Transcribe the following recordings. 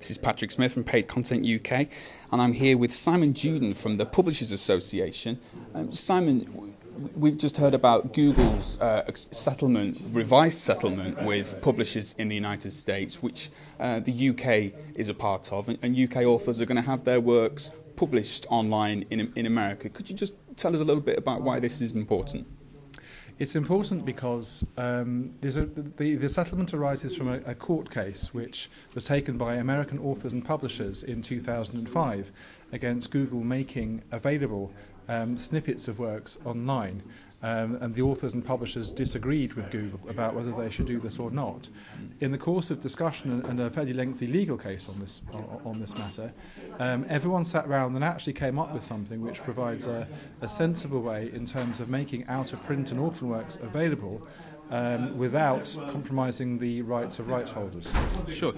This is Patrick Smith from Paid Content UK, and I'm here with Simon Juden from the Publishers Association. Simon, we've just heard about Google's revised settlement with publishers in the United States, which the UK is a part of, and UK authors are going to have their works published online in America. Could you just tell us a little bit about why this is important? It's important because the settlement arises from a court case which was taken by American authors and publishers in 2005 against Google making available snippets of works online. And the authors and publishers disagreed with Google about whether they should do this or not. In the course of discussion and a fairly lengthy legal case on this matter, everyone sat around and actually came up with something which provides a sensible way in terms of making out-of-print and orphan works available without compromising the rights of rights holders. Sure.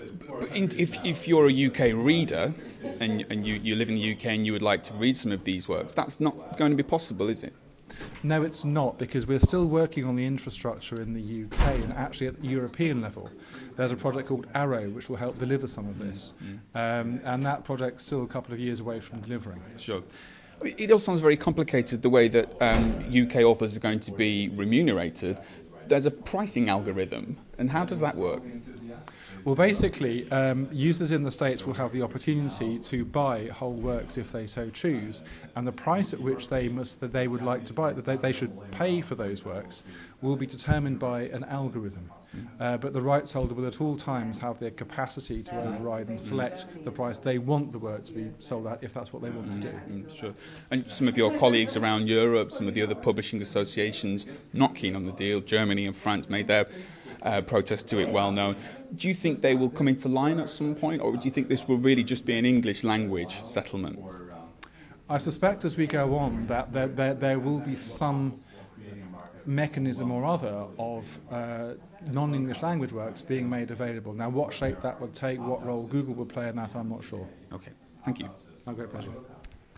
If you're a UK reader and you live in the UK and you would like to read some of these works, that's not going to be possible, is it? No, it's not, because we're still working on the infrastructure in the UK and actually at the European level. There's a project called Arrow which will help deliver some of this, and that project's still a couple of years away from delivering. Sure. It all sounds very complicated, the way that UK authors are going to be remunerated. There's a pricing algorithm, and how does that work? Well, basically, users in the States will have the opportunity to buy whole works if they so choose, and the price at which they would like to buy it, that they should pay for those works, will be determined by an algorithm. But the rights holder will at all times have the capacity to override and select the price they want the work to be sold at, if that's what they want to do. Sure. And some of your colleagues around Europe, some of the other publishing associations, not keen on the deal. Germany and France made their protest to it well known. Do you think they will come into line at some point, or do you think this will really just be an English language settlement? I suspect as we go on that there will be some mechanism or other of non-English language works being made available. Now, what shape that would take, what role Google would play in that, I'm not sure. Okay, thank you. My great pleasure.